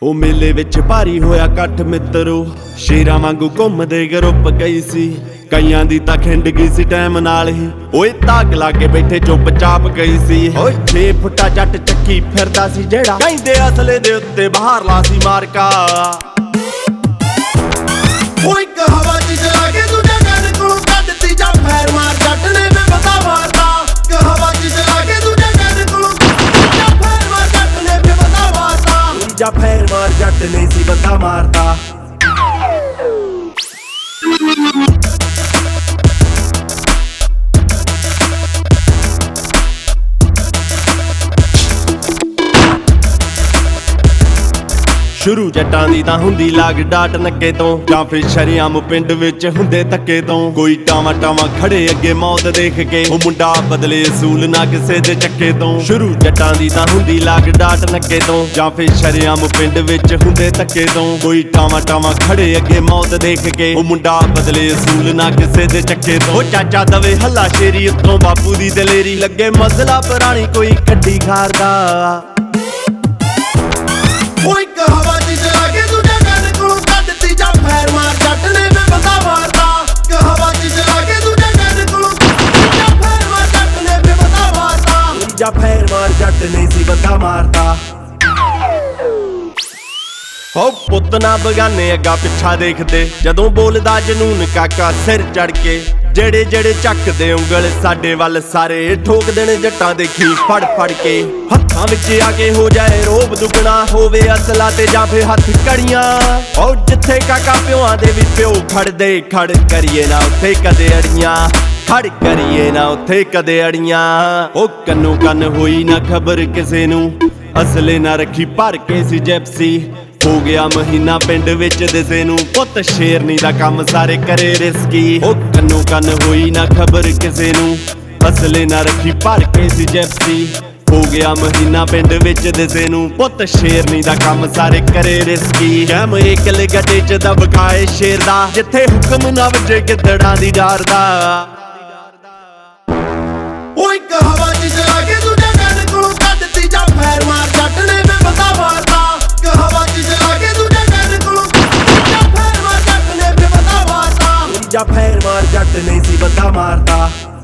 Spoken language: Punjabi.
ਉਹ ਮੇਲੇ ਵਿੱਚ ਭਾਰੀ ਹੋਇਆ ਇਕੱਠ ਮਿੱਤਰੋ, ਸ਼ੇਰਾਂ ਵਾਂਗੂ ਘੁੰਮਦੇ ਗਰੁੱਪ ਗਈ ਸੀ। ਕਈਆਂ ਦੀ ਤਾਂ ਖਿੰਡ ਗਈ ਸੀ ਟਾਈਮ ਨਾਲ ਹੀ, ਓਏ ਧਾਗ ਲਾ ਕੇ ਬੈਠੇ ਚੁੱਪ ਚਾਪ ਗਈ ਸੀ। ਓਏ 6 ਫੁੱਟਾ ਜੱਟ ਚੱਕੀ ਫਿਰਦਾ ਸੀ ਜਿਹੜਾ, ਕਹਿੰਦੇ ਅਸਲੇ ਦੇ ਉੱਤੇ ਬਾਹਰ ਲਾ ਸੀ ਮਾਰਕਾ। ਓਏ ਇੱਕ ਹਵਾ ਚ ਚਲਾ ਕੇ ਦੂਜੇ ਕੰਨ ਕੋਲੋਂ ਕੱਢਤੀ ਜਾਂ ਫੈਰ ਮਾਰ ਜੱਟ ਨੇ ਵੇ ਪਤਾ ਮਾਰਦਾ। ਇੱਕ ਹਵਾ ਚ ਚਲਾ ਕੇ ਦੂਜੇ ਕੰਨ ਕੋਲੋਂ ਜਾਂ ਫੈਰ ਮਾਰ ਜੱਟ ਨੇ ਵੇ ਪਤਾ ਮਾਰਦਾ। ਜਾਂ ਫੈਰ ਮਾਰ ਜੱਟ ਨੇ ਸੀ ਬੰਦਾ ਮਾਰਦਾ। ਸ਼ੁਰੂ ਜੱਟਾਂ ਦੀ ਤਾਂ ਹੁੰਦੀ ਲਾਗ ਡਾਟ ਨੱਕੇ ਤੋਂ, ਜਾਂ ਫਿਰ ਸ਼ਰੇਆਮ ਪਿੰਡ ਵਿੱਚ ਹੁੰਦੇ ਧੱਕੇ ਤੋਂ। ਕੋਈ ਟਾਵਾਂ ਟਾਵਾਂ ਖੜੇ ਅੱਗੇ ਮੌਤ ਦੇਖ ਕੇ, ਉਹ ਮੁੰਡਾ ਬਦਲੇ ਅਸੂਲ ਨਾ ਕਿਸੇ ਦੇ ਚੱਕੇ ਤੋਂ। ਸ਼ੁਰੂ ਜੱਟਾਂ ਦੀ ਤਾਂ ਹੁੰਦੀ ਲਾਗ ਡਾਟ ਨੱਕੇ ਤੋਂ, ਜਾਂ ਫਿਰ ਸ਼ਰੇਆਮ ਪਿੰਡ ਵਿੱਚ ਹੁੰਦੇ ਧੱਕੇ ਤੋਂ। ਕੋਈ ਟਾਵਾਂ ਟਾਵਾਂ ਖੜੇ ਅੱਗੇ ਮੌਤ ਦੇਖ ਕੇ, ਉਹ ਮੁੰਡਾ ਬਦਲੇ ਅਸੂਲ ਨਾ ਕਿਸੇ ਦੇ ਚੱਕੇ ਤੋਂ। ਉਹ ਚਾਚਾ ਦਵੇ ਹੱਲਾ ਸ਼ੇਰੀ ਉੱਤੋਂ ਬਾਪੂ ਦੀ ਦਲੇਰੀ, ਲੱਗੇ ਮਸਲਾ ਪੁਰਾਣੀ ਕੋਈ ਕੱਢੀ ਖਾਰਦਾ। ਓਏ ਇੱਕ ਹਵਾ ਚ ਚਲਾ ਕੇ ਦੂਜੇ ਕੰਨ ਕੋਲੋਂ ਕੱਢਤੀ ਜਾਂ ਫੈਰ ਮਾਰ ਜੱਟ ਨੇ ਵੇ ਬੰਦਾ ਮਾਰਦਾ। ਇੱਕ ਹਵਾ ਚ ਚਲਾ ਕੇ ਦੂਜੇ ਕੰਨ ਕੋਲੋਂ ਜਾਂ ਫੈਰ ਮਾਰ ਜੱਟ ਨੇ ਵੇ ਬੰਦਾ ਮਾਰਦਾ। ਜਾਂ ਫੈਰ ਮਾਰ ਜੱਟ ਨੇ ਸੀ ਬੰਦਾ ਮਾਰਦਾ। ਹੋ ਪੁੱਤ ਨਾ ਬਗਾਨੇ ਅੱਗਾ ਪਿੱਛਾ ਦੇਖਦੇ, ਜਦੋਂ ਬੋਲਦਾ ਜਨੂਨ ਕਾਕਾ ਸਿਰ ਚੜ ਕੇ। ਜਿਹੜੇ ਜਿਹੜੇ ਚੱਕਦੇ ਉਂਗਲ ਸਾਡੇ ਵੱਲ ਸਾਰੇ, ਠੋਕ ਦੇਣ ਜੱਟਾਂ ਦੇ ਖੀ ਫੜ ਫੜ ਕੇ। ਹੱਥਾਂ ਵਿੱਚ ਆ ਕੇ ਹੋ ਜਾਏ ਰੋਬ ਦੁਗਣਾ, ਹੋਵੇ ਅਸਲਾ ਤੇ ਜਾਂ ਫਿਰ ਹੱਥ ਕੜੀਆਂ। ਓ ਜਿੱਥੇ ਕਾਕਾ ਪਿਓਾਂ ਦੇ ਵੀ ਪਿਓ ਖੜਦੇ, ਖੜ ਕਰੀਏ ਨਾ ਉੱਥੇ ਕਦੇ ਅੜੀਆਂ, ਖੜ ਕਰੀਏ ਨਾ ਉੱਥੇ ਕਦੇ ਅੜੀਆਂ। ਉਹ ਕੰਨੋ ਕੰਨ ਹੋਈ ਨਾ ਖਬਰ ਕਿਸੇ ਨੂੰ, ਅਸਲੇ ਨਾ ਰੱਖੀ ਭਰ ਕੇ ਸੀ ਜੈਪਸੀ। ਹੋ ਗਿਆ ਮਹੀਨਾ ਪਿੰਡ ਵਿੱਚ ਦਿਸੇ ਨੂੰ, ਪੁੱਤ ਸ਼ੇਰਨੀ ਦਾ ਕੰਮ ਸਾਰੇ ਕਰੇ ਰਿਸਕੀ। ਉਹ ਕੰਨੋ ਕੰਨ ਹੋਈ ਨਾ ਖਬਰ ਕਿਸੇ ਨੂੰ, ਅਸਲੇ ਨਾ ਰੱਖੀ ਭਰ ਕੇ ਸੀ ਜੈਪਸੀ। ਹੋ ਗਿਆ ਮਹੀਨਾ ਪਿੰਡ ਵਿੱਚ ਦਿਸੇ ਨੂੰ, ਪੁੱਤ ਸ਼ੇਰਨੀ ਦਾ ਕੰਮ ਸਾਰੇ ਕਰੇ ਰਿਸਕੀ। ਕੈਮ ਇਕਲੇ ਗੱਡੇ ਚ ਦਬਕਾਏ ਸ਼ੇਰ ਦਾ, ਜਿੱਥੇ ਹੁਕਮ ਨਾ ਵੱਜੇ ਗਿੱਦੜਾਂ ਦੀ ਡਾਰ ਦਾ। ਓਏ ਇੱਕ ਹਵਾ ਚ ਚਲਾ ਕੇ ਦੂਜੇ ਕੰਨ ਕੋਲੋਂ ਕੱਢਤੀ ਜਾਂ ਫੈਰ ਮਾਰ ਜੱਟ ਨੇ ਵੇ ਬੰਦਾ ਮਾਰਦਾ। ਇੱਕ ਹਵਾ ਚ ਚਲਾ ਕੇ ਦੂਜੇ ਕੰਨ ਕੋਲੋਂ ਜਾਂ ਫੈਰ ਮਾਰ ਜੱਟ ਨੇ ਵੇ ਬੰਦਾ ਮਾਰਦਾ। ਜਾਂ ਫੈਰ ਮਾਰ ਜੱਟ ਨੇ ਸੀ ਬੰਦਾ ਮਾਰਦਾ।